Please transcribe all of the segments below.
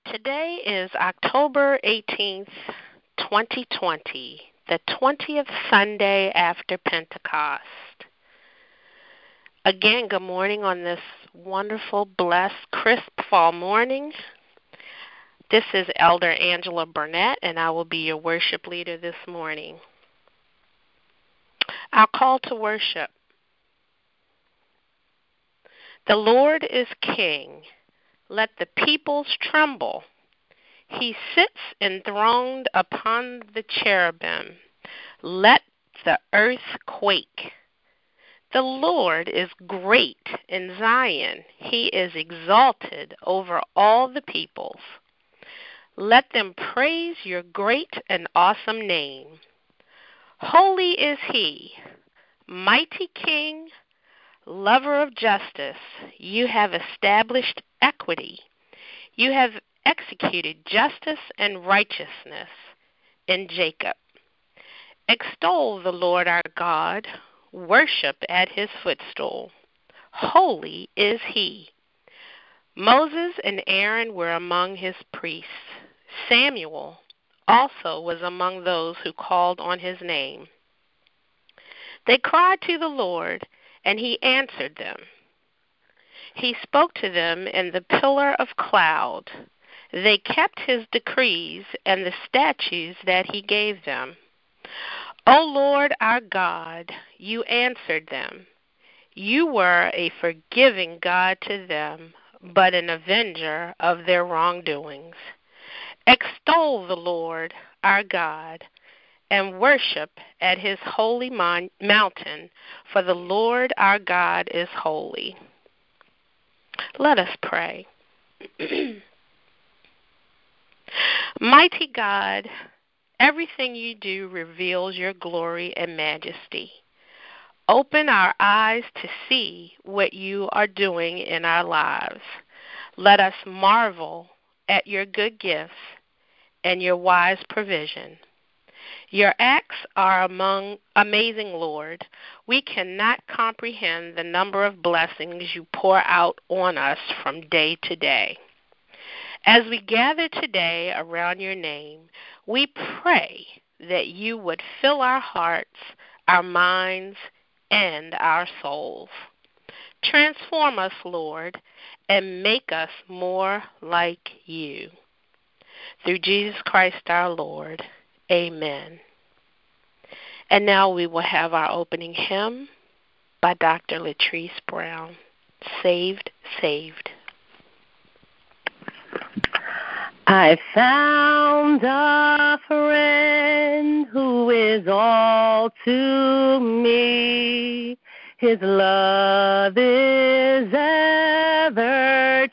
Today is October 18th, 2020, the 20th Sunday after Pentecost. Again, good morning on this wonderful, blessed, crisp fall morning. This is Elder Angela Burnett, and I will be your worship leader this morning. Our call to worship. The Lord is King. Let the peoples tremble. He sits enthroned upon the cherubim. Let the earth quake. The Lord is great in Zion. He is exalted over all the peoples. Let them praise your great and awesome name. Holy is He, mighty King, lover of justice. You have established equity. You have executed justice and righteousness in Jacob. Extol the Lord our God. Worship at his footstool. Holy is he. Moses and Aaron were among his priests. Samuel also was among those who called on his name. They cried to the Lord, and he answered them. He spoke to them in the pillar of cloud. They kept his decrees and the statutes that he gave them. O Lord our God, you answered them. You were a forgiving God to them, but an avenger of their wrongdoings. Extol the Lord our God and worship at his holy mountain, for the Lord our God is holy. Let us pray. Mighty God, everything you do reveals your glory and majesty. Open our eyes to see what you are doing in our lives. Let us marvel at your good gifts and your wise provision. Your acts are amazing, Lord. We cannot comprehend the number of blessings you pour out on us from day to day. As we gather today around your name, we pray that you would fill our hearts, our minds, and our souls. Transform us, Lord, and make us more like you. Through Jesus Christ our Lord. Amen. And now we will have our opening hymn by Dr. Latrice Brown, Saved, Saved. I found a friend who is all to me. His love is ever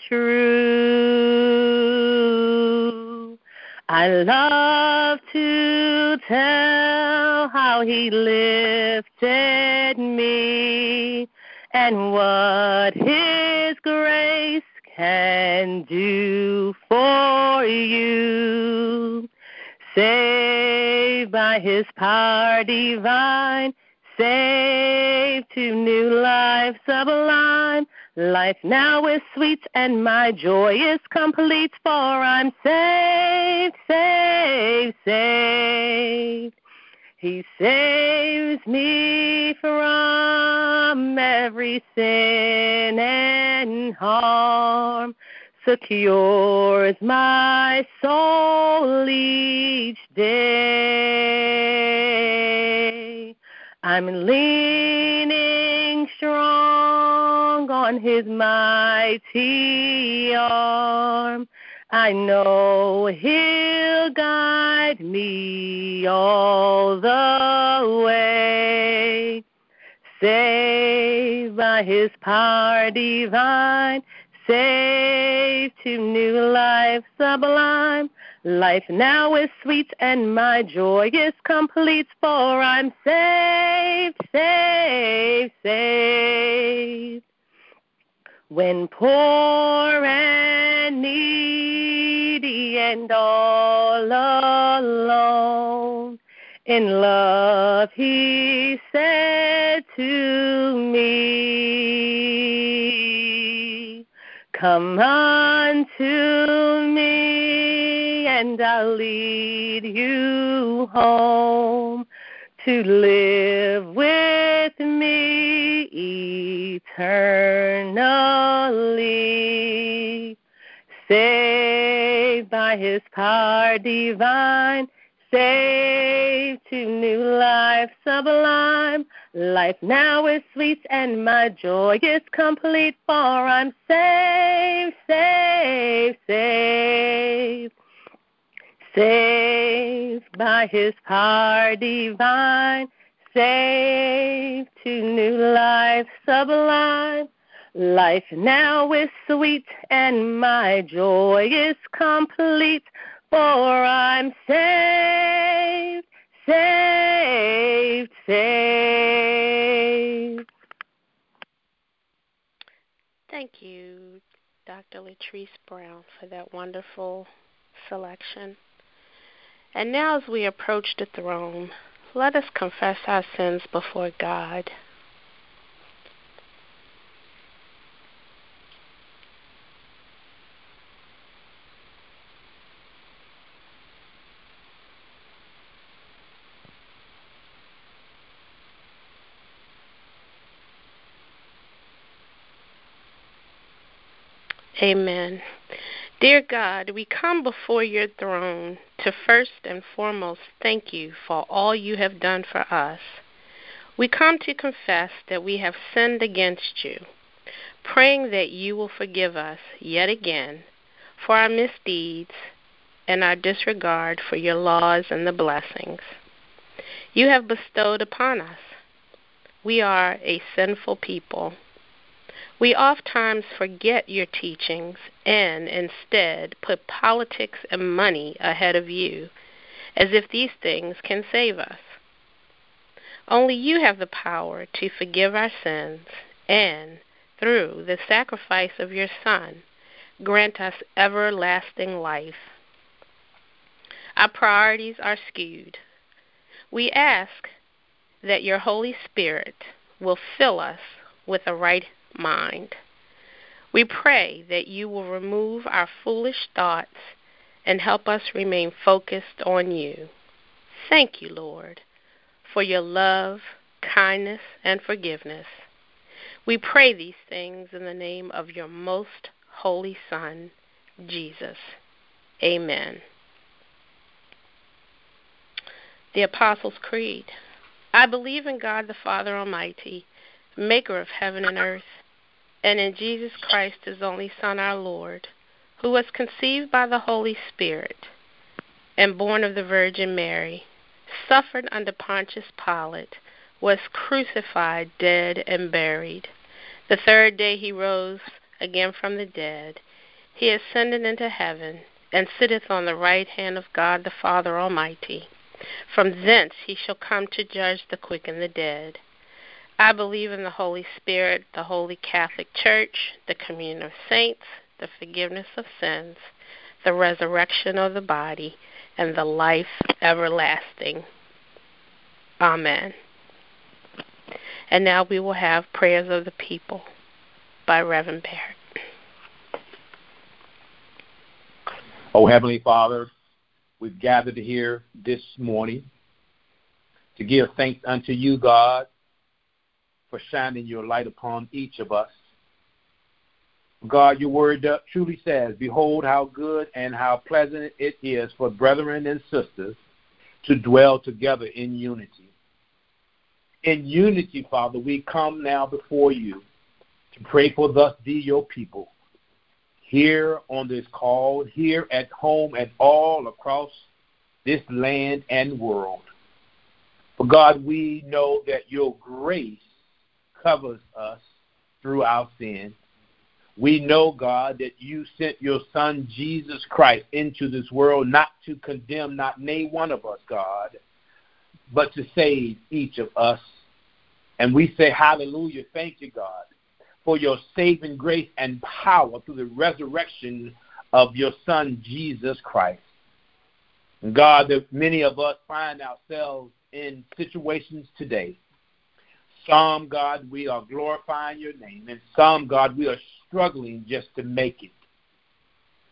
true. I love to tell how he lifted me and what his grace can do for you. Saved by his power divine, saved to new life sublime. Life now is sweet and my joy is complete, for I'm saved, saved, saved. He saves me from every sin and harm, secures my soul each day. I'm leaning strong on his mighty arm. I know he'll guide me all the way. Saved by his power divine, saved to new life sublime. Life now is sweet and my joy is complete, for I'm saved, saved, saved. When poor and needy and all alone, in love he said to me, come unto me, and I'll lead you home to live with me eternally. Saved by his power divine, saved to new life sublime. Life now is sweet and my joy is complete, for I'm saved, saved, saved. Saved by his power divine, saved to new life sublime. Life now is sweet and my joy is complete, for I'm saved, saved, saved. Thank you, Dr. Latrice Brown, for that wonderful selection. And now as we approach the throne, let us confess our sins before God. Amen. Dear God, we come before your throne to first and foremost thank you for all you have done for us. We come to confess that we have sinned against you, praying that you will forgive us yet again for our misdeeds and our disregard for your laws and the blessings you have bestowed upon us. We are a sinful people. We oftentimes forget your teachings and instead put politics and money ahead of you, as if these things can save us. Only you have the power to forgive our sins and, through the sacrifice of your Son, grant us everlasting life. Our priorities are skewed. We ask that your Holy Spirit will fill us with a right mind. We pray that you will remove our foolish thoughts and help us remain focused on you. Thank you, Lord, for your love, kindness, and forgiveness. We pray these things in the name of your most holy Son, Jesus. Amen. The Apostles' Creed. I believe in God the Father Almighty, maker of heaven and earth, and in Jesus Christ, his only Son, our Lord, who was conceived by the Holy Spirit and born of the Virgin Mary, suffered under Pontius Pilate, was crucified, dead, and buried. The third day he rose again from the dead. He ascended into heaven, and sitteth on the right hand of God the Father Almighty. From thence he shall come to judge the quick and the dead. I believe in the Holy Spirit, the Holy Catholic Church, the communion of saints, the forgiveness of sins, the resurrection of the body, and the life everlasting. Amen. And now we will have Prayers of the People by Reverend Barrett. Oh, Heavenly Father, we've gathered here this morning to give thanks unto you, God, for shining your light upon each of us. God, your word truly says, behold how good and how pleasant it is for brethren and sisters to dwell together in unity. In unity, Father, we come now before you to pray for thus thee, your people, here on this call, here at home and all across this land and world. For God, we know that your grace covers us through our sin. We know, God, that you sent your Son, Jesus Christ, into this world not to condemn not nay one of us, God, but to save each of us. And we say hallelujah, thank you, God, for your saving grace and power through the resurrection of your Son, Jesus Christ. And God, that many of us find ourselves in situations today. Some, God, we are glorifying your name, and some, God, we are struggling just to make it.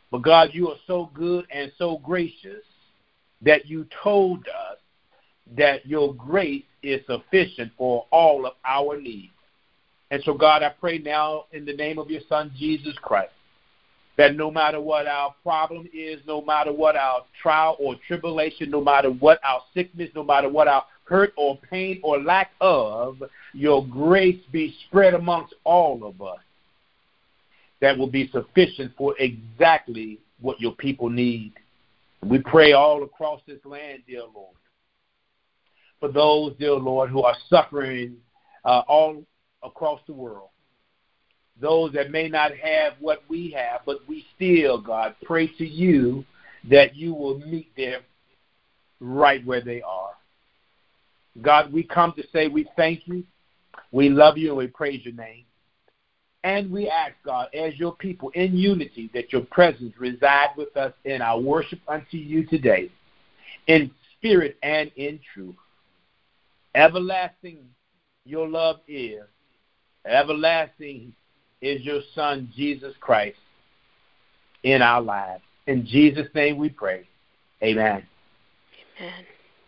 But God, you are so good and so gracious that you told us that your grace is sufficient for all of our needs. And so, God, I pray now in the name of your Son, Jesus Christ, that no matter what our problem is, no matter what our trial or tribulation, no matter what our sickness, no matter what our hurt or pain or lack of, your grace be spread amongst all of us. That will be sufficient for exactly what your people need. We pray all across this land, dear Lord, for those, dear Lord, who are suffering all across the world. Those that may not have what we have, but we still, God, pray to you that you will meet them right where they are. God, we come to say we thank you, we love you, and we praise your name. And we ask, God, as your people in unity, that your presence reside with us in our worship unto you today, in spirit and in truth. Everlasting your love is. Everlasting is your Son, Jesus Christ, in our lives. In Jesus' name we pray. Amen. Amen.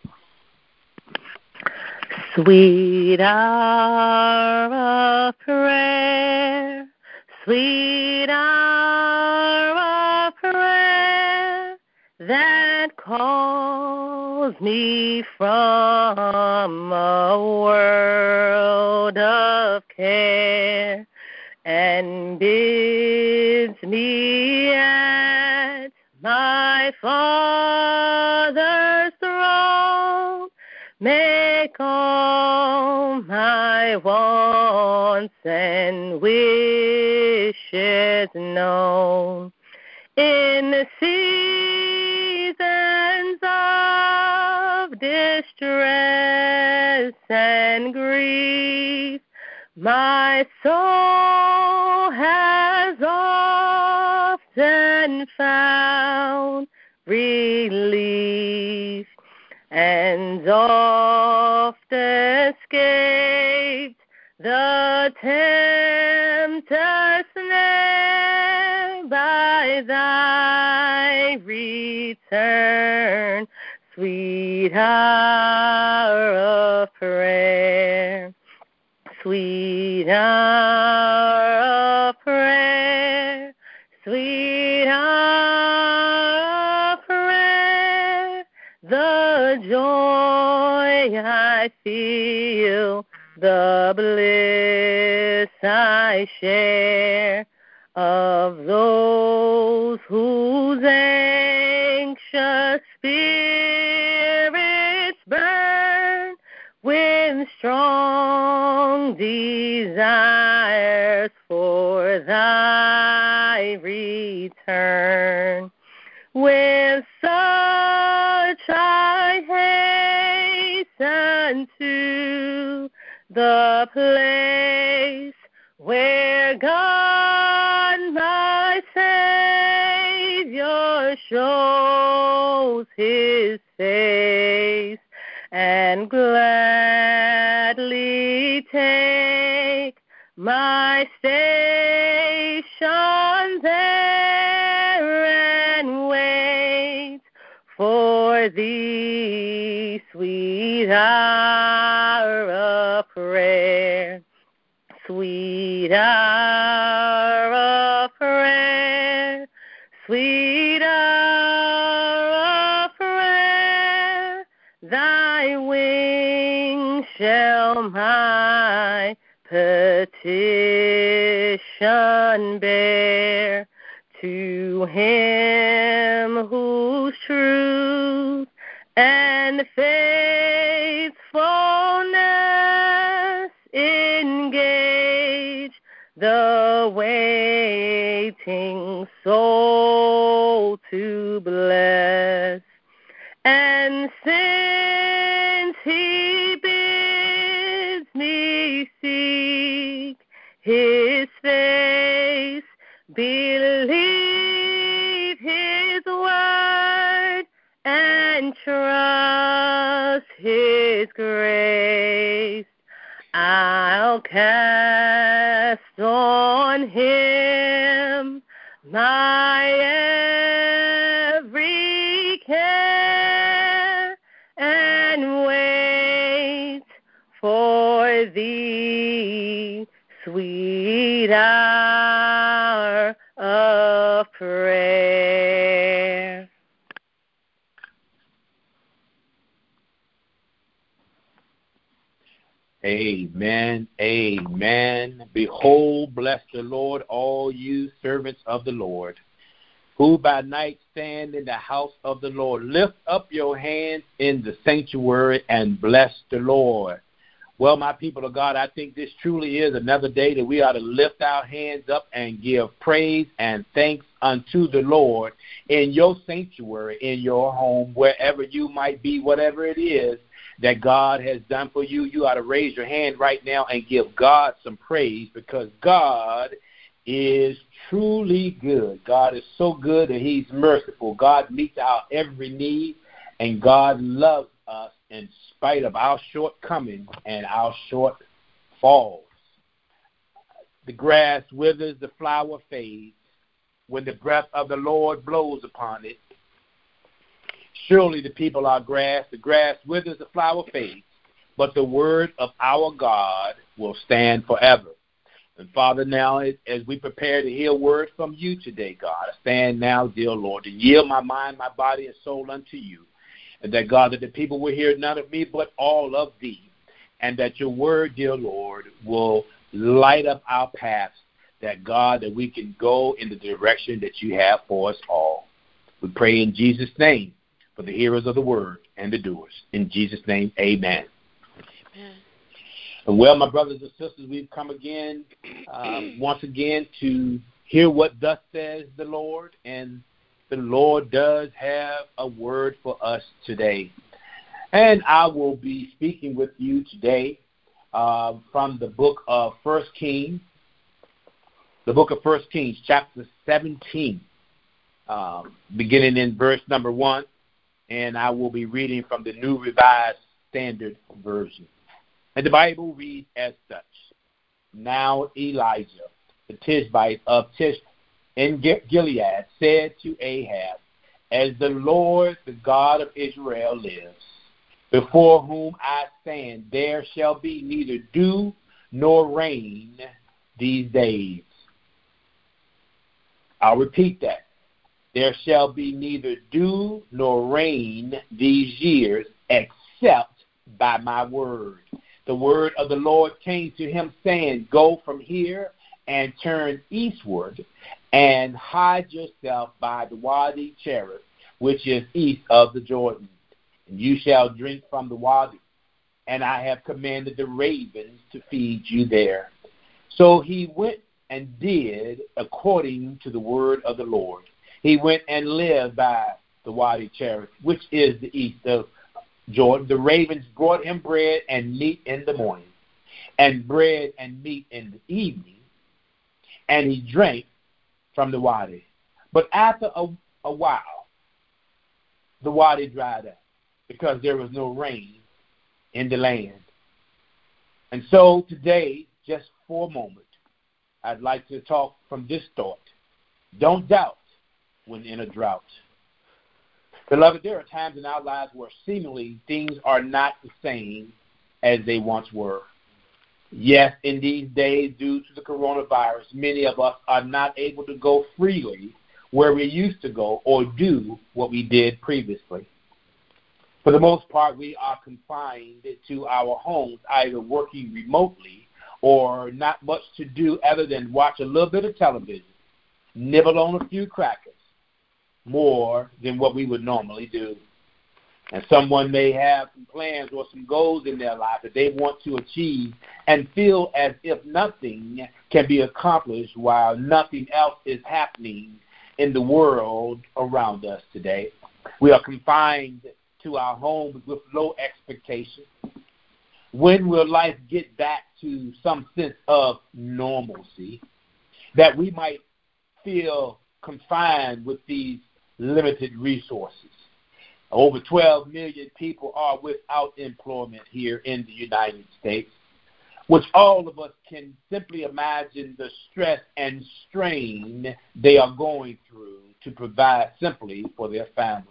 Sweet hour of prayer, sweet hour of prayer, that calls me from a world of care and bids me at my Father's throne make all my wants and wishes known. In the seasons of distress and grief, my soul has often found relief and oft escaped the tempter's snare by thy return, sweet hour of prayer. Sweet hour of prayer, sweet hour of prayer, the joy I feel, the bliss I share of those whose anxious spirits burn with strong desires for thy return. With such I hasten to the place where God my Savior shows his face, and gladly take my station there and wait for thee, sweet hour of prayer. Sweet hour of prayer, sweet hour of prayer, thy wings shall my petition bear to him whose truth and faithfulness engage the waiting soul to bless. And since he bids me seek his face, believe his word, and trust his grace, I'll cast on him my for thee, sweet hour of prayer. Amen, amen. Behold, bless the Lord, all you servants of the Lord, who by night stand in the house of the Lord. Lift up your hands in the sanctuary and bless the Lord. Well, my people of God, I think this truly is another day that we ought to lift our hands up and give praise and thanks unto the Lord in your sanctuary, in your home, wherever you might be, whatever it is that God has done for you. You ought to raise your hand right now and give God some praise, because God is truly good. God is so good that he's merciful. God meets our every need, and God loves us in spite of our shortcomings and our shortfalls. The grass withers, the flower fades, when the breath of the Lord blows upon it. Surely the people are grass. The grass withers, the flower fades, but the word of our God will stand forever. And Father, now as we prepare to hear word from you today, God, I stand now, dear Lord, to yield my mind, my body, and soul unto you. And that, God, that the people will hear none of me but all of thee. And that your word, dear Lord, will light up our paths. That, God, that we can go in the direction that you have for us all. We pray in Jesus' name for the hearers of the word and the doers. In Jesus' name, amen. Amen. Well, my brothers and sisters, we've come again, once again, to hear what thus says the Lord. And the Lord does have a word for us today. And I will be speaking with you today from the book of 1 Kings, chapter 17, beginning in verse number 1. And I will be reading from the New Revised Standard Version. And the Bible reads as such: Now Elijah, the Tishbite of Tish in Gilead, said to Ahab, As the Lord, the God of Israel, lives, before whom I stand, there shall be neither dew nor rain these days. I'll repeat that. There shall be neither dew nor rain these years, except by my word. The word of the Lord came to him, saying, Go from here and turn eastward and hide yourself by the Wadi Cherith, which is east of the Jordan. And you shall drink from the Wadi, and I have commanded the ravens to feed you there. So he went and did according to the word of the Lord. He went and lived by the Wadi Cherith, which is the east of Jordan. The ravens brought him bread and meat in the morning, and bread and meat in the evening, and he drank from the Wadi. But after a while, the Wadi dried up, because there was no rain in the land. And so today, just for a moment, I'd like to talk from this thought: don't doubt when in a drought. Beloved, there are times in our lives where seemingly things are not the same as they once were. Yes, in these days, due to the coronavirus, many of us are not able to go freely where we used to go or do what we did previously. For the most part, we are confined to our homes, either working remotely or not much to do other than watch a little bit of television, nibble on a few crackers, more than what we would normally do. And someone may have some plans or some goals in their life that they want to achieve and feel as if nothing can be accomplished while nothing else is happening in the world around us today. We are confined to our homes with low expectations. When will life get back to some sense of normalcy, that we might feel confined with these limited resources? Over 12 million people are without employment here in the United States, which all of us can simply imagine the stress and strain they are going through to provide simply for their families,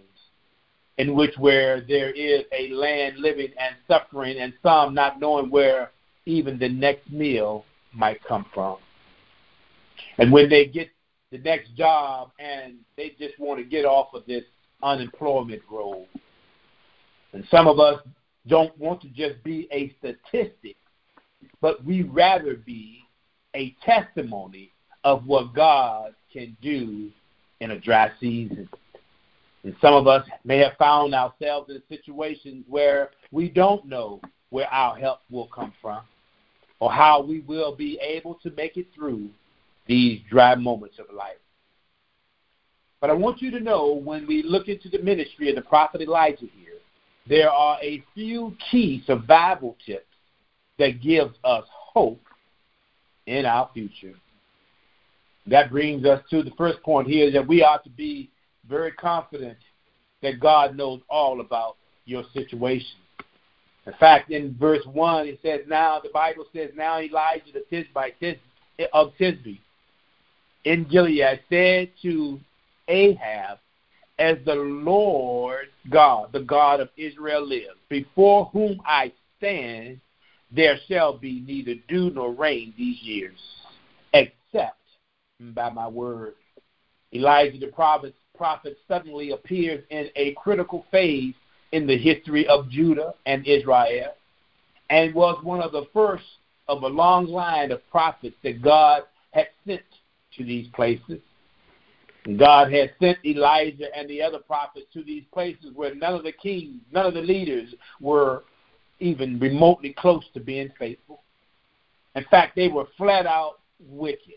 in which where there is a land living and suffering and some not knowing where even the next meal might come from. And when they get the next job and they just want to get off of this unemployment roll. And some of us don't want to just be a statistic, but we rather be a testimony of what God can do in a dry season. And some of us may have found ourselves in situations where we don't know where our help will come from or how we will be able to make it through these dry moments of life. But I want you to know, when we look into the ministry of the prophet Elijah here, there are a few key survival tips that gives us hope in our future. That brings us to the first point here, that we ought to be very confident that God knows all about your situation. In fact, in verse 1, it says, the Bible says, now Elijah the Tishbite of Tisbe in Gilead said to Ahab, as the Lord God, the God of Israel lives, before whom I stand, there shall be neither dew nor rain these years, except by my word. Elijah the prophet suddenly appears in a critical phase in the history of Judah and Israel, and was one of the first of a long line of prophets that God had sent to these places. And God had sent Elijah and the other prophets to these places where none of the kings, none of the leaders were even remotely close to being faithful. In fact, they were flat out wicked.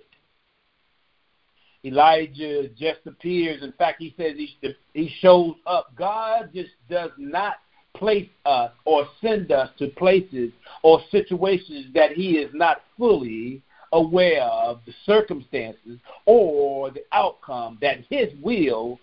Elijah just appears. In fact, he says he shows up. God just does not place us or send us to places or situations that he is not fully aware of the circumstances or the outcome, that his will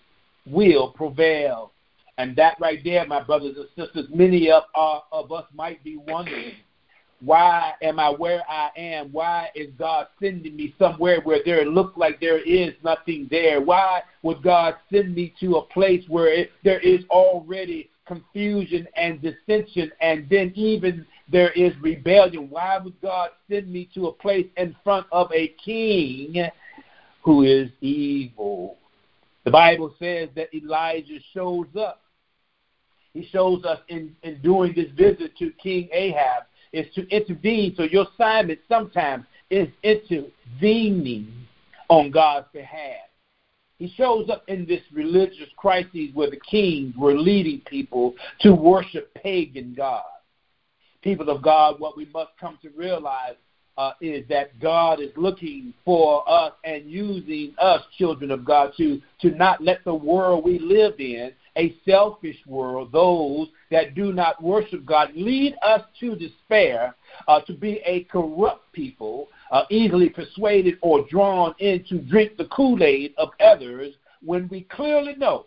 prevail. And that right there, my brothers and sisters, many of us might be wondering, why am I where I am? Why is God sending me somewhere where there looks like there is nothing there? Why would God send me to a place where there is already confusion and dissension, and then even there is rebellion? Why would God send me to a place in front of a king who is evil? The Bible says that Elijah shows up. He shows us in doing this visit to King Ahab is to intervene. So your assignment sometimes is intervening on God's behalf. He shows up in this religious crisis where the kings were leading people to worship pagan gods. People of God, what we must come to realize is that God is looking for us and using us, children of God, to not let the world we live in, a selfish world, those that do not worship God, lead us to despair, to be a corrupt people, easily persuaded or drawn in to drink the Kool-Aid of others, when we clearly know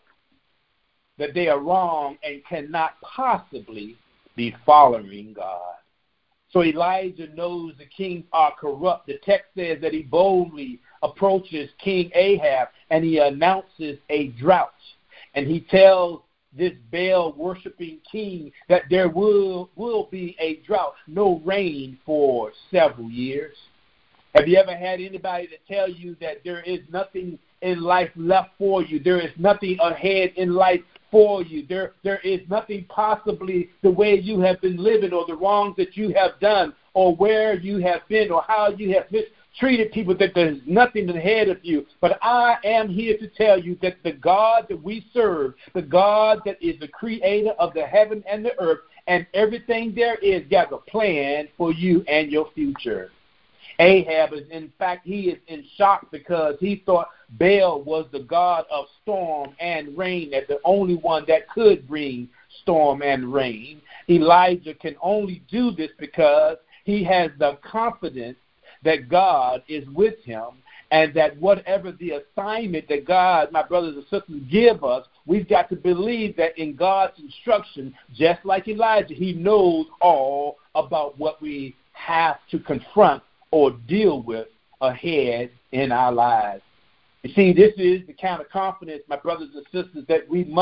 that they are wrong and cannot possibly be following God. So Elijah knows the kings are corrupt. The text says that he boldly approaches King Ahab and he announces a drought. And he tells this Baal-worshiping king that there will be a drought, no rain for several years. Have you ever had anybody to tell you that there is nothing in life left for you? There is nothing ahead in life for you. There is nothing possibly the way you have been living, or the wrongs that you have done, or where you have been, or how you have mistreated people, that there's nothing ahead of you. But I am here to tell you that the God that we serve, the God that is the creator of the heaven and the earth and everything there is, got a plan for you and your future. Ahab is, in fact, he is in shock because he thought Baal was the god of storm and rain, that the only one that could bring storm and rain. Elijah can only do this because he has the confidence that God is with him, and that whatever the assignment that God, my brothers and sisters, give us, we've got to believe that in God's instruction, just like Elijah, he knows all about what we have to confront or deal with ahead in our lives. You see, this is the kind of confidence, my brothers and sisters, that we must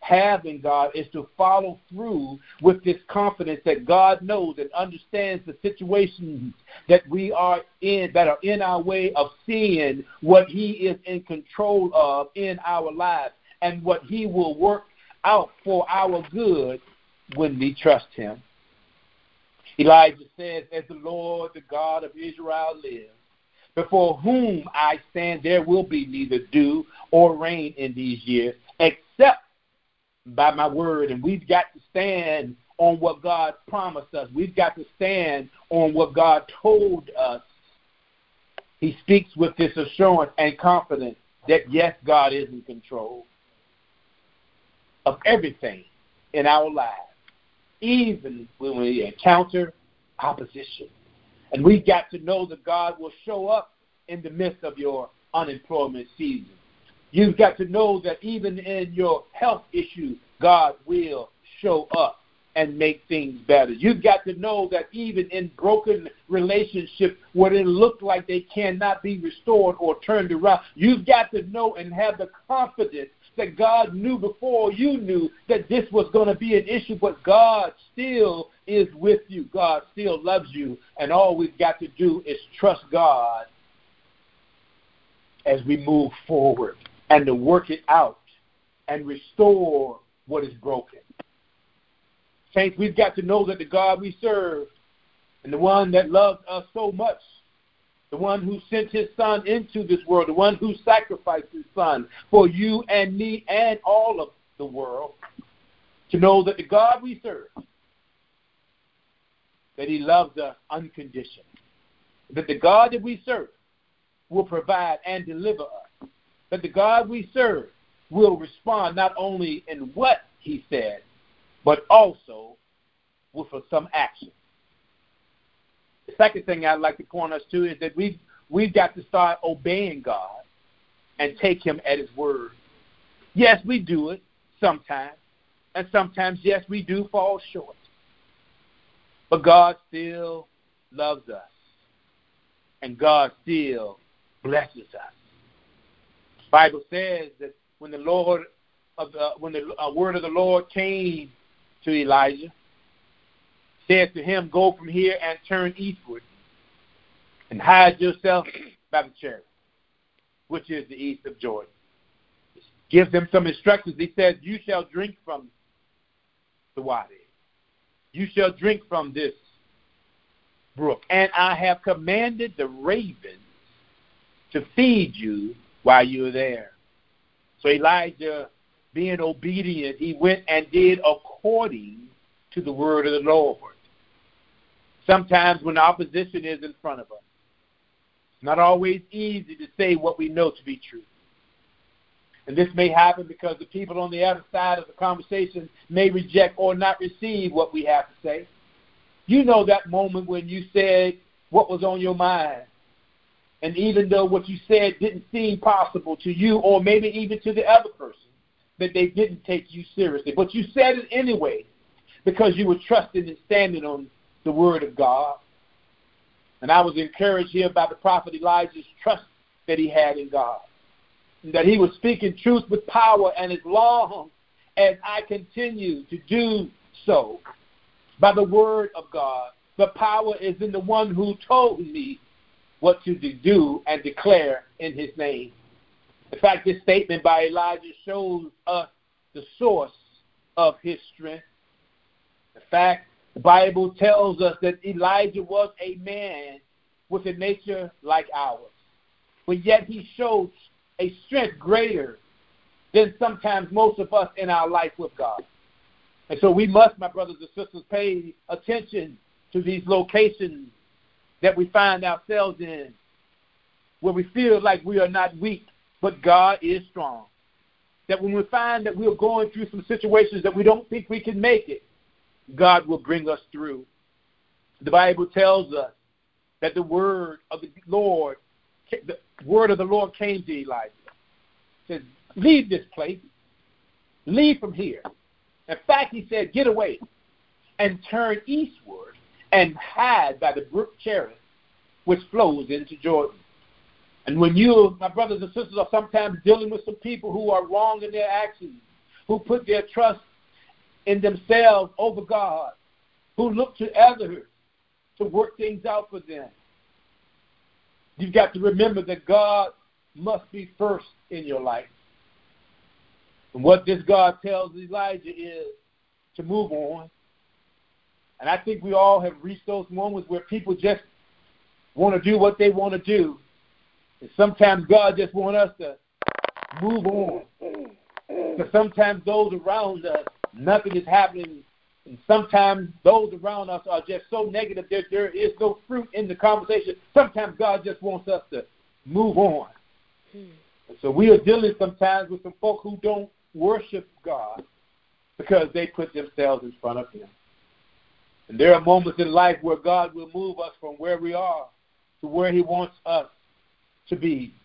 have in God is to follow through with this confidence that God knows and understands the situations that we are in, that are in our way of seeing what he is in control of in our lives and what he will work out for our good when we trust him. Elijah says, as the Lord, the God of Israel lives, before whom I stand, there will be neither dew or rain in these years, except by my word. And we've got to stand on what God promised us. We've got to stand on what God told us. He speaks with this assurance and confidence that, yes, God is in control of everything in our lives, even when we encounter opposition. And we've got to know that God will show up in the midst of your unemployment season. You've got to know that even in your health issues, God will show up and make things better. You've got to know that even in broken relationships where it look like they cannot be restored or turned around, you've got to know and have the confidence that God knew before you knew that this was going to be an issue, but God still is with you. God still loves you, and all we've got to do is trust God as we move forward and to work it out and restore what is broken. Saints, we've got to know that the God we serve and the one that loves us so much, the one who sent his son into this world, the one who sacrificed his son for you and me and all of the world, to know that the God we serve, that he loves us unconditionally, that the God that we serve will provide and deliver us, that the God we serve will respond not only in what he said, but also with some action. The second thing I'd like to point us to is that we've got to start obeying God and take him at his word. Yes, we do it sometimes, and sometimes, yes, we do fall short. But God still loves us, and God still blesses us. The Bible says that when the word of the Lord came to Elijah, said to him, go from here and turn eastward and hide yourself by the Cherith, which is the east of Jordan. Gives them some instructions. He says, you shall drink from the wadi. You shall drink from this brook. And I have commanded the ravens to feed you while you're there. So Elijah, being obedient, he went and did according to the word of the Lord. Sometimes when opposition is in front of us, it's not always easy to say what we know to be true. And this may happen because the people on the other side of the conversation may reject or not receive what we have to say. You know that moment when you said what was on your mind. And even though what you said didn't seem possible to you or maybe even to the other person, that they didn't take you seriously. But you said it anyway because you were trusting and standing on the word of God. And I was encouraged here by the prophet Elijah's trust that he had in God, that he was speaking truth with power, and as long as I continue to do so by the word of God, the power is in the one who told me what to do and declare in his name. In fact, this statement by Elijah shows us the source of his strength. In fact, the Bible tells us that Elijah was a man with a nature like ours, but yet he showed a strength greater than sometimes most of us in our life with God. And so we must, my brothers and sisters, pay attention to these locations that we find ourselves in, where we feel like we are not weak, but God is strong. That when we find that we're going through some situations that we don't think we can make it, God will bring us through. The Bible tells us that the word of the Lord came to Elijah. He said, leave this place. Leave from here. In fact, he said, get away and turn eastward and hide by the brook Cherith, which flows into Jordan. And when you, my brothers and sisters, are sometimes dealing with some people who are wrong in their actions, who put their trust in themselves over God, who look to others to work things out for them. You've got to remember that God must be first in your life. And what this God tells Elijah is to move on. And I think we all have reached those moments where people just want to do what they want to do. And sometimes God just wants us to move on. Because sometimes those around us, nothing is happening. And sometimes those around us are just so negative that there is no fruit in the conversation. Sometimes God just wants us to move on. And so we are dealing sometimes with some folk who don't worship God because they put themselves in front of Him. And there are moments in life where God will move us from where we are to where He wants us to be.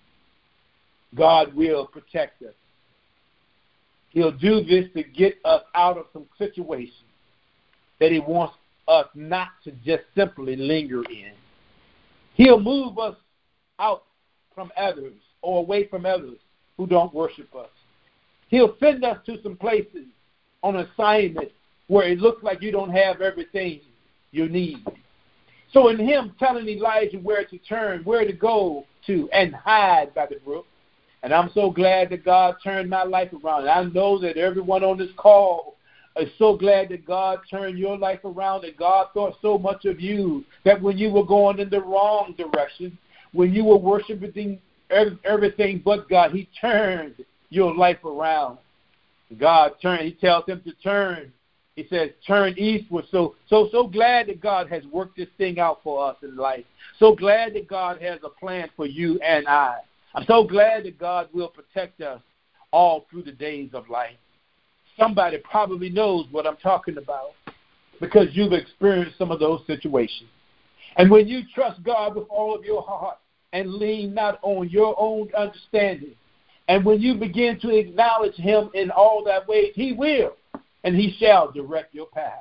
God will protect us. He'll do this to get us out of some situations that He wants us not to just simply linger in. He'll move us out from others or away from others who don't worship us. He'll send us to some places on assignment where it looks like you don't have everything you need. So in Him telling Elijah where to turn, where to go to, and hide by the brook, and I'm so glad that God turned my life around. And I know that everyone on this call is so glad that God turned your life around, that God thought so much of you that when you were going in the wrong direction, when you were worshiping everything but God, He turned your life around. God turned. He tells him to turn. He says, turn eastward. So glad that God has worked this thing out for us in life. So glad that God has a plan for you and I. I'm so glad that God will protect us all through the days of life. Somebody probably knows what I'm talking about because you've experienced some of those situations. And when you trust God with all of your heart and lean not on your own understanding, and when you begin to acknowledge Him in all that ways, He will, and He shall direct your path.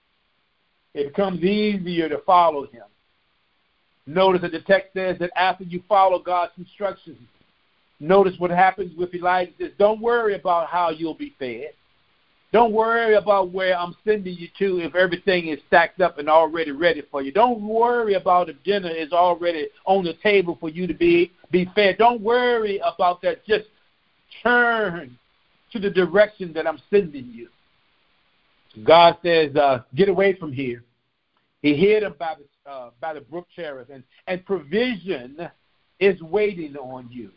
It becomes easier to follow Him. Notice that the text says that after you follow God's instructions, notice what happens with Elijah. It says, don't worry about how you'll be fed. Don't worry about where I'm sending you to if everything is stacked up and already ready for you. Don't worry about if dinner is already on the table for you to be fed. Don't worry about that. Just turn to the direction that I'm sending you. God says, get away from here. He hid him by the brook Cherith, and provision is waiting on you.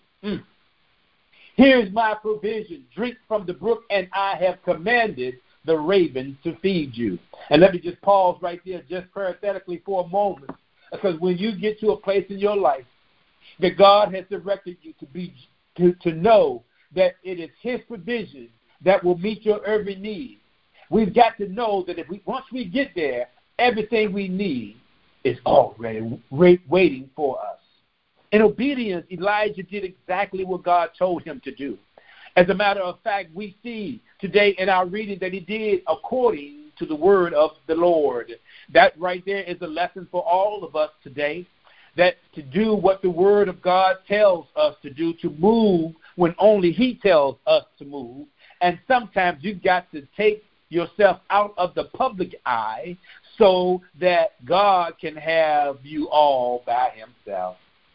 Here's my provision. Drink from the brook, and I have commanded the ravens to feed you. And let me just pause right there just parenthetically for a moment, because when you get to a place in your life that God has directed you to know that it is His provision that will meet your every need, we've got to know that once we get there, everything we need is already waiting for us. In obedience, Elijah did exactly what God told him to do. As a matter of fact, we see today in our reading that he did according to the word of the Lord. That right there is a lesson for all of us today, that to do what the word of God tells us to do, to move when only He tells us to move. And sometimes you've got to take yourself out of the public eye so that God can have you all by Himself.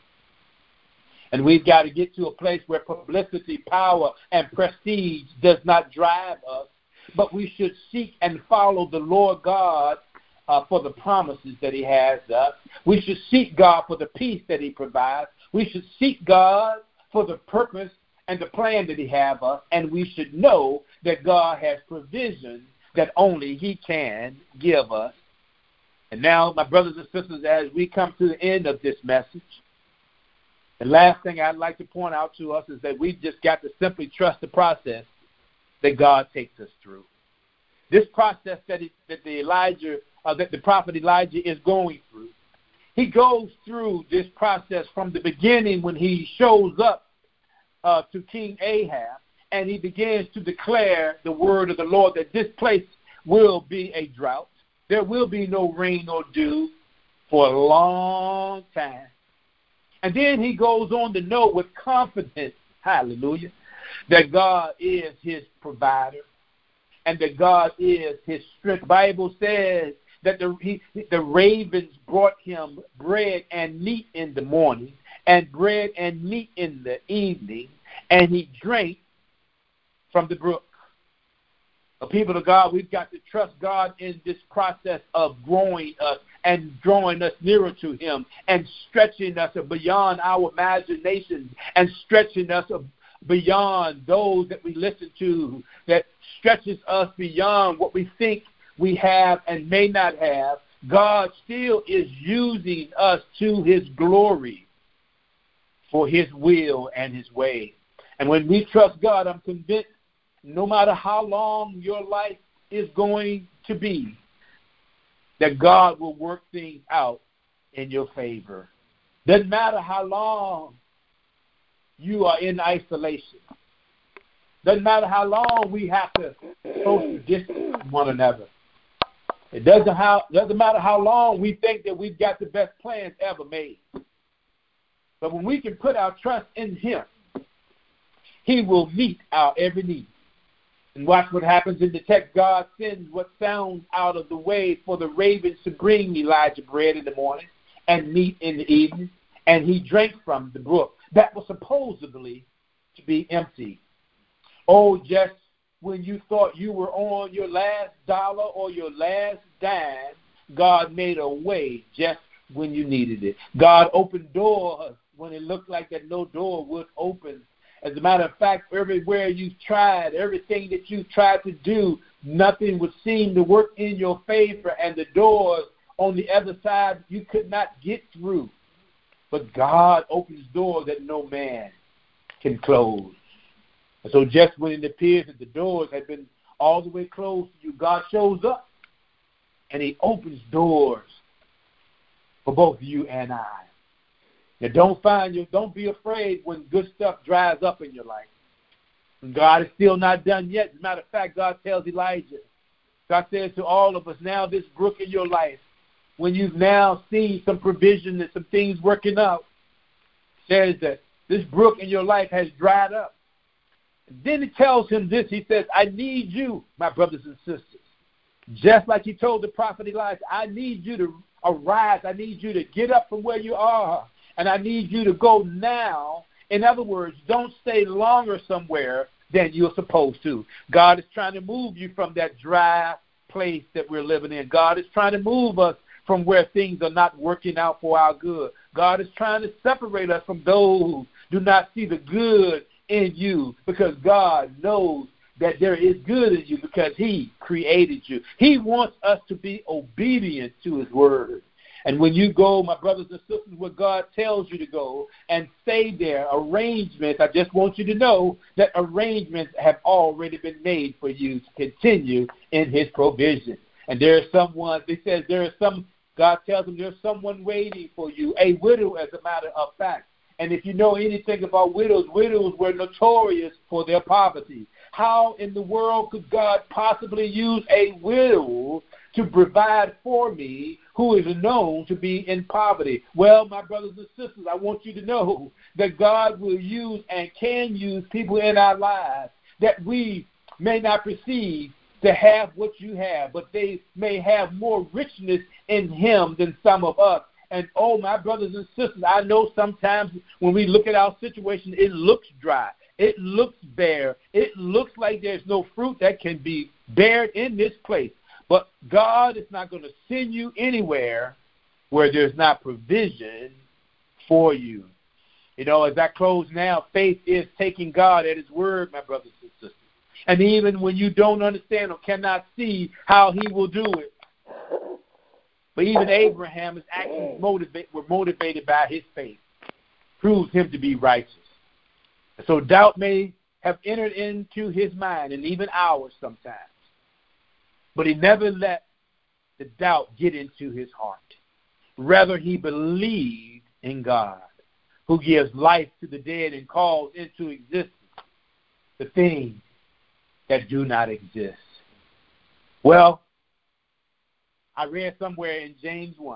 And we've got to get to a place where publicity, power, and prestige does not drive us, but we should seek and follow the Lord God for the promises that He has us. We should seek God for the peace that He provides. We should seek God for the purpose and the plan that He has us, and we should know that God has provision that only He can give us. And now, my brothers and sisters, as we come to the end of this message, the last thing I'd like to point out to us is that we've just got to simply trust the process that God takes us through. This process that the prophet Elijah is going through, he goes through this process from the beginning when he shows up to King Ahab, and he begins to declare the word of the Lord that this place will be a drought. There will be no rain or dew for a long time. And then he goes on to know with confidence, hallelujah, that God is his provider. and that God is his strength. The Bible says that the ravens brought him bread and meat in the morning and bread and meat in the evening, and he drank from the brook. People of God, we've got to trust God in this process of growing us and drawing us nearer to him and stretching us beyond our imaginations and stretching us beyond those that we listen to, that stretches us beyond what we think we have and may not have. God still is using us to his glory for his will and his way. And when we trust God, I'm convinced no matter how long your life is going to be, that God will work things out in your favor. Doesn't matter how long you are in isolation. Doesn't matter how long we have to social distance from one another. It doesn't matter how long we think that we've got the best plans ever made. But when we can put our trust in him, he will meet our every need. And watch what happens in the text. God sends what sounds out of the way for the ravens to bring Elijah bread in the morning and meat in the evening, and he drank from the brook that was supposedly to be empty. Oh, just when you thought you were on your last dollar or your last dime, God made a way just when you needed it. God opened doors when it looked like that no door would open. As a matter of fact, everywhere you've tried, everything that you've tried to do, nothing would seem to work in your favor, and the doors on the other side you could not get through. But God opens doors that no man can close. And so just when it appears that the doors have been all the way closed to you, God shows up, and he opens doors for both you and I. Now, don't be afraid when good stuff dries up in your life. And God is still not done yet. As a matter of fact, God tells Elijah, God says to all of us, now this brook in your life, when you've now seen some provision and some things working out, says that this brook in your life has dried up. And then he tells him this. He says, I need you, my brothers and sisters. Just like he told the prophet Elijah, I need you to arise. I need you to get up from where you are. And I need you to go now. In other words, don't stay longer somewhere than you're supposed to. God is trying to move you from that dry place that we're living in. God is trying to move us from where things are not working out for our good. God is trying to separate us from those who do not see the good in you, because God knows that there is good in you because he created you. He wants us to be obedient to his word. And when you go, my brothers and sisters, where God tells you to go and stay there, arrangements, I just want you to know that arrangements have already been made for you to continue in his provision. And there is someone, God tells them there's someone waiting for you, a widow as a matter of fact. And if you know anything about widows, widows were notorious for their poverty. How in the world could God possibly use a widow to provide for me who is known to be in poverty? Well, my brothers and sisters, I want you to know that God will use and can use people in our lives that we may not perceive to have what you have, but they may have more richness in him than some of us. And, oh, my brothers and sisters, I know sometimes when we look at our situation, it looks dry. It looks bare. It looks like there's no fruit that can be bared in this place. But God is not going to send you anywhere where there's not provision for you. You know, as I close now, faith is taking God at his word, my brothers and sisters. And even when you don't understand or cannot see how he will do it. But even Abraham's actions were motivated by his faith. Proves him to be righteous. So doubt may have entered into his mind, and even ours sometimes. But he never let the doubt get into his heart. Rather, he believed in God, who gives life to the dead and calls into existence the things that do not exist. Well, I read somewhere in James 1,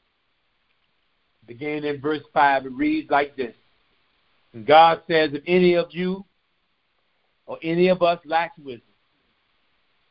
beginning in verse 5, it reads like this. And God says, if any of you or any of us lacks wisdom,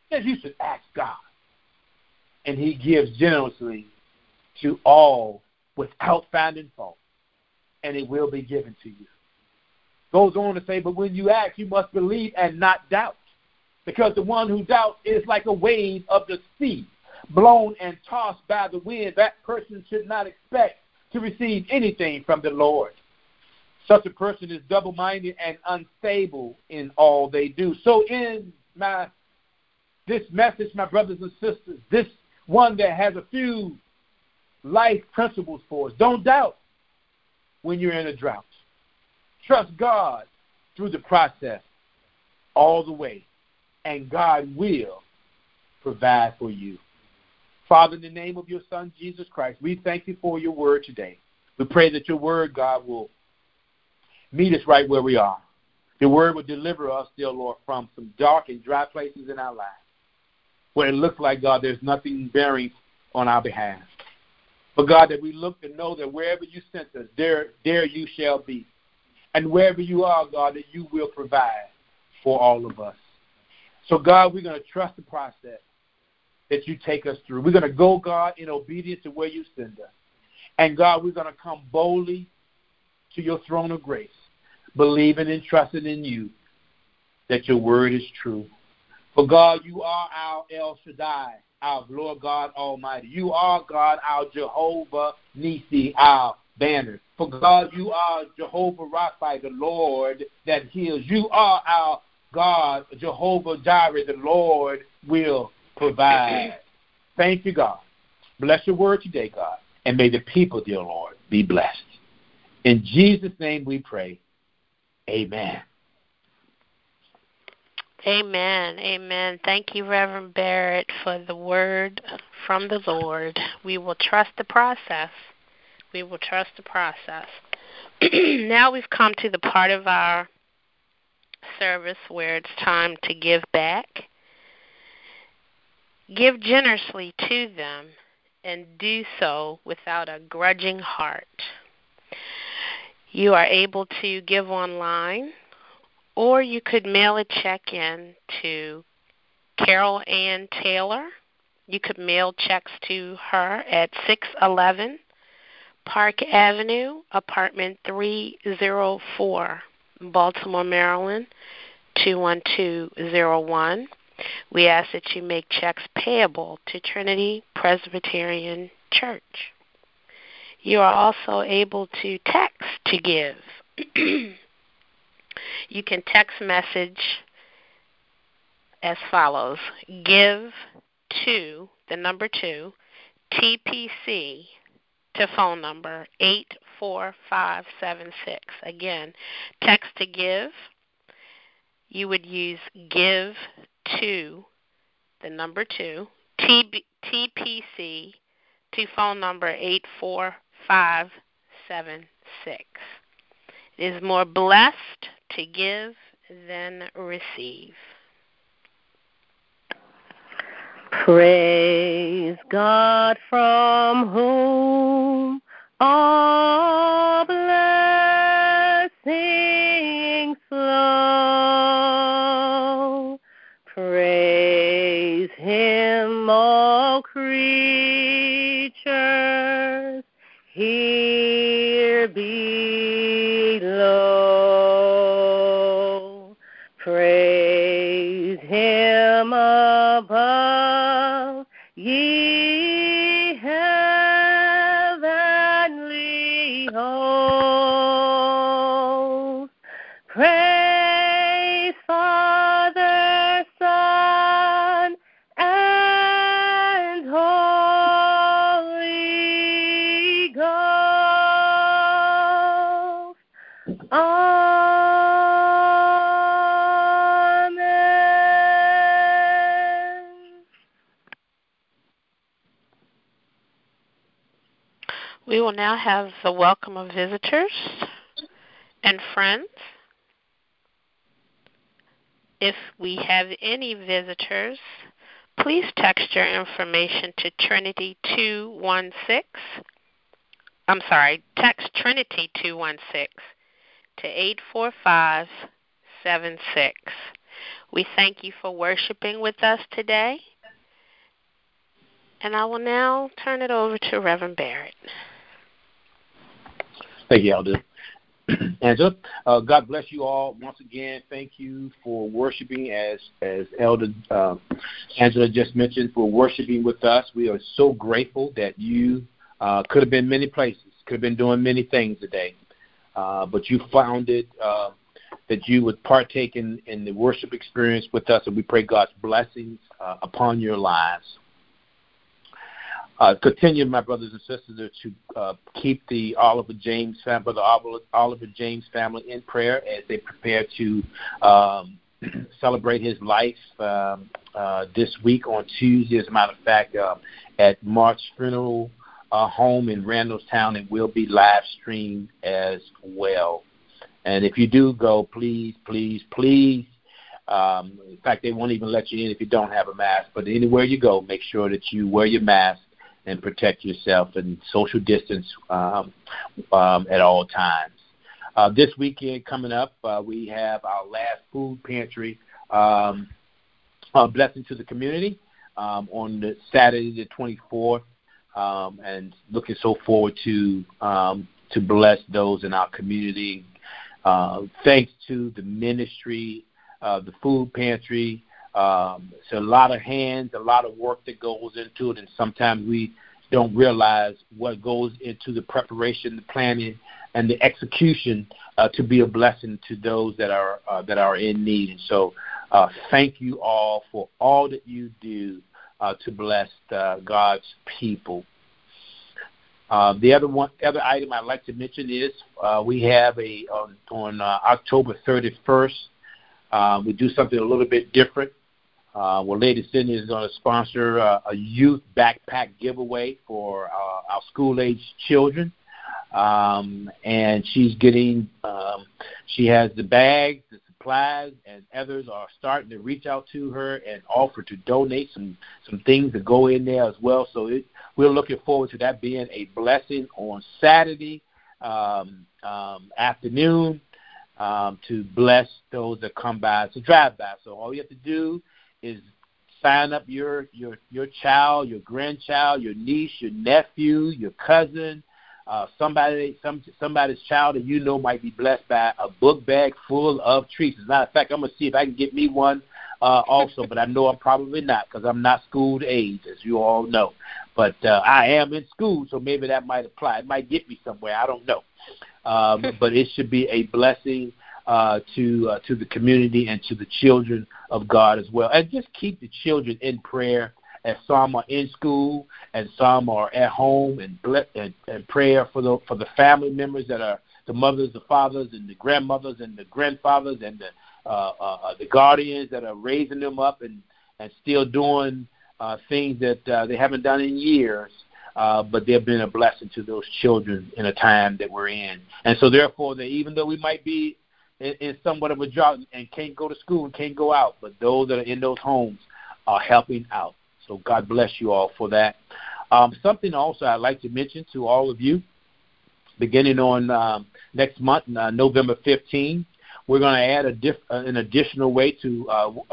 Then you should ask God. And he gives generously to all without finding fault, and it will be given to you. Goes on to say, but when you ask, you must believe and not doubt, because the one who doubts is like a wave of the sea, blown and tossed by the wind. That person should not expect to receive anything from the Lord. Such a person is double-minded and unstable in all they do. So in this message, my brothers and sisters, this one that has a few life principles for us. Don't doubt when you're in a drought. Trust God through the process all the way, and God will provide for you. Father, in the name of your Son, Jesus Christ, we thank you for your word today. We pray that your word, God, will meet us right where we are. Your word will deliver us, dear Lord, from some dark and dry places in our lives, where it looks like, God, there's nothing bearing on our behalf. But, God, that we look to know that wherever you sent us, there you shall be. And wherever you are, God, that you will provide for all of us. So, God, we're going to trust the process that you take us through. We're going to go, God, in obedience to where you send us. And, God, we're going to come boldly to your throne of grace, believing and trusting in you that your word is true. For, God, you are our El Shaddai, our Lord God Almighty. You are, God, our Jehovah Nissi, our banner. For, God, you are Jehovah Rapha, the Lord that heals. You are our God, Jehovah Jireh, the Lord will provide. Thank you, God. Bless your word today, God. And may the people, dear Lord, be blessed. In Jesus' name we pray. Amen. Amen. Amen. Thank you, Reverend Barrett, for the word from the Lord. We will trust the process. We will trust the process. Now we've come to the part of our service where it's time to give back. Give generously to them and do so without a grudging heart. You are able to give online, or you could mail a check in to Carol Ann Taylor. You could mail checks to her at 611 Park Avenue, apartment 304, Baltimore, Maryland, 21201. We ask that you make checks payable to Trinity Presbyterian Church. You are also able to text to give. You can text message as follows: give to, the number 2, TPC, to phone number 84576. Again, text to give. You would use give to, the number 2, TPC, to phone number 84576. It is more blessed to give than receive. Praise God, from whom all blessings flow. Praise him, all creatures here below. Praise him above, ye heavenly hosts. Praise Father, Son, and Holy Ghost. Amen. We will now have the welcome of visitors and friends. If we have any visitors, please text your information to Trinity 216. Text Trinity 216 to 84576. We thank you for worshiping with us today. And I will now turn it over to Reverend Barrett. Thank you, Elder Angela. God bless you all. Once again, thank you for worshiping, as Elder Angela just mentioned, for worshiping with us. We are so grateful that you could have been many places, could have been doing many things today, but you found it that you would partake in the worship experience with us, and we pray God's blessings upon your lives. Continue, my brothers and sisters, to keep the Oliver James family, Brother Oliver James family, in prayer as they prepare to celebrate his life this week on Tuesday. As a matter of fact, at March Funeral Home in Randallstown, it will be live streamed as well. And if you do go, please, please, please. In fact, they won't even let you in if you don't have a mask. But anywhere you go, make sure that you wear your mask and protect yourself and social distance at all times. This weekend coming up, we have our last food pantry blessing to the community on the Saturday the 24th, and looking so forward to bless those in our community. Thanks to the ministry, the food pantry. It's a lot of hands, a lot of work that goes into it, and sometimes we don't realize what goes into the preparation, the planning, and the execution to be a blessing to those that are in need. And so, thank you all for all that you do to bless God's people. The other item I'd like to mention is we have on October 31st. We do something a little bit different. Lady Cindy is going to sponsor a youth backpack giveaway for our school-age children. And she's getting, she has the bags, the supplies, and others are starting to reach out to her and offer to donate some things to go in there as well. So we're looking forward to that being a blessing on Saturday afternoon to bless those that come by. It's a drive-by, so all you have to do is sign up your child, your grandchild, your niece, your nephew, your cousin, somebody's child that you know might be blessed by a book bag full of treats. As a matter of fact, I'm going to see if I can get me one also, but I know I'm probably not because I'm not school age, as you all know. But I am in school, so maybe that might apply. It might get me somewhere. I don't know. But it should be a blessing to the community and to the children of God as well. And just keep the children in prayer as some are in school and some are at home, and prayer for the family members that are the mothers, the fathers, and the grandmothers and the grandfathers and the guardians that are raising them up and still doing things that they haven't done in years. But they've been a blessing to those children in a time that we're in. And so therefore, even though we might be in somewhat of a drought and can't go to school and can't go out, but those that are in those homes are helping out. So God bless you all for that. Something also I'd like to mention to all of you, beginning on next month, November 15th, we're going to add an additional way to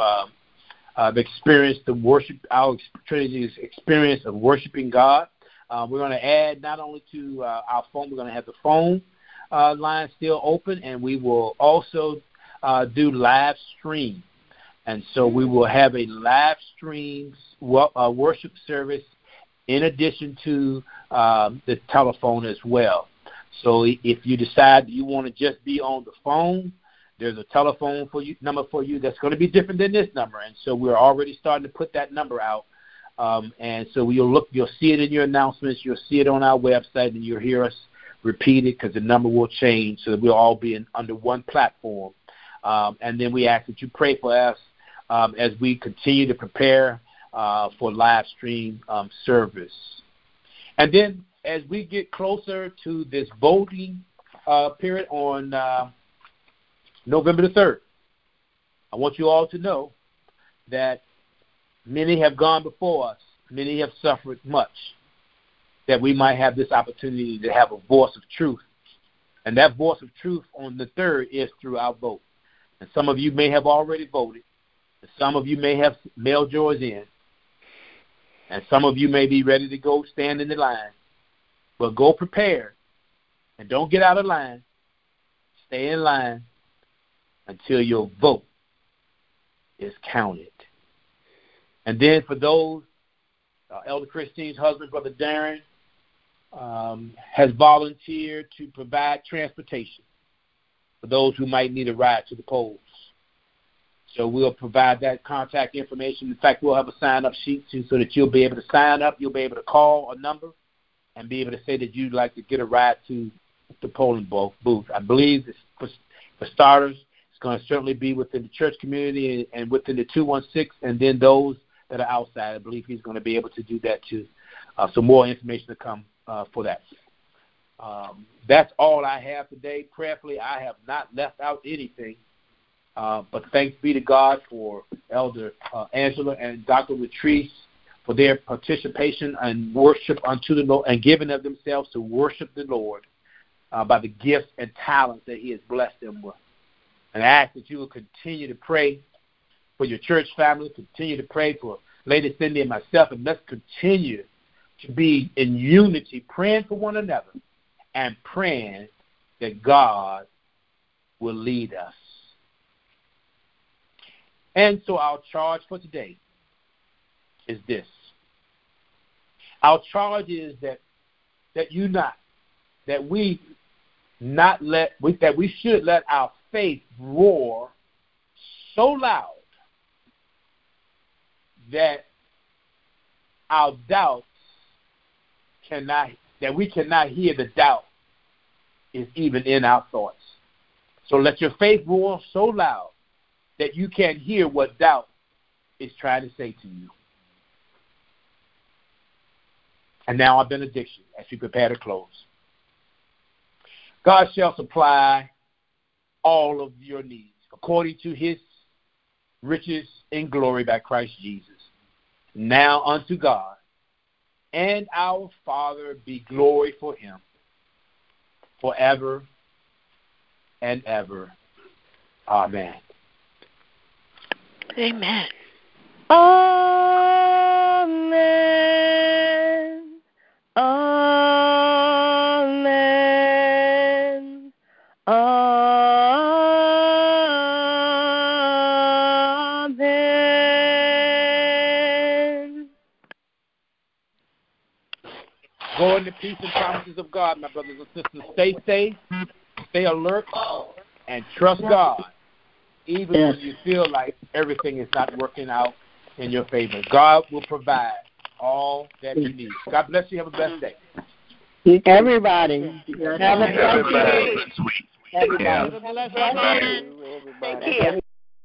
experience the worship, our Trinity's experience of worshiping God. We're going to add not only to our phone, we're going to have the phone line still open, and we will also do live stream. And so we will have a live stream worship service in addition to the telephone as well. So if you decide you want to just be on the phone, there's a telephone number for you that's going to be different than this number. And so we're already starting to put that number out. And so you'll see it in your announcements, you'll see it on our website, and you'll hear us repeat it because the number will change so that we'll all be under one platform. And then we ask that you pray for us as we continue to prepare for live stream service. And then as we get closer to this voting period on November the 3rd, I want you all to know that many have gone before us. Many have suffered much, that we might have this opportunity to have a voice of truth. And that voice of truth on the 3rd is through our vote. And some of you may have already voted. Some of you may have mailed yours in, and some of you may be ready to go stand in the line. But go prepared, and don't get out of line. Stay in line until your vote is counted. And then for those, Elder Christine's husband, Brother Darren, has volunteered to provide transportation for those who might need a ride to the polls. So we'll provide that contact information. In fact, we'll have a sign-up sheet too, so that you'll be able to sign up. You'll be able to call a number and be able to say that you'd like to get a ride to the polling booth. I believe for starters, it's going to certainly be within the church community and within the 216, and then those that are outside. I believe he's going to be able to do that too. So more information to come for that. That's all I have today. Prayerfully, I have not left out anything. But thanks be to God for Elder Angela and Dr. Latrice for their participation and worship unto the Lord and giving of themselves to worship the Lord by the gifts and talents that he has blessed them with. And I ask that you will continue to pray for your church family, continue to pray for Lady Cindy and myself, and let's continue to be in unity, praying for one another and praying that God will lead us. And so our charge for today is this. Our charge is that we should let our faith roar so loud that our doubts we cannot hear the doubt is even in our thoughts. So let your faith roar so loud that you can't hear what doubt is trying to say to you. And now our benediction as we prepare to close. God shall supply all of your needs according to his riches in glory by Christ Jesus. Now unto God and our Father be glory for him forever and ever. Amen. Amen. Amen. Amen. Amen. Go in the peace and promises of God, my brothers and sisters. Stay safe, stay alert, and trust God, even when you feel like everything is not working out in your favor. God will provide all that you need. God bless you. Have a blessed day. Everybody. Have a blessed day. Have a blessed day. Take care.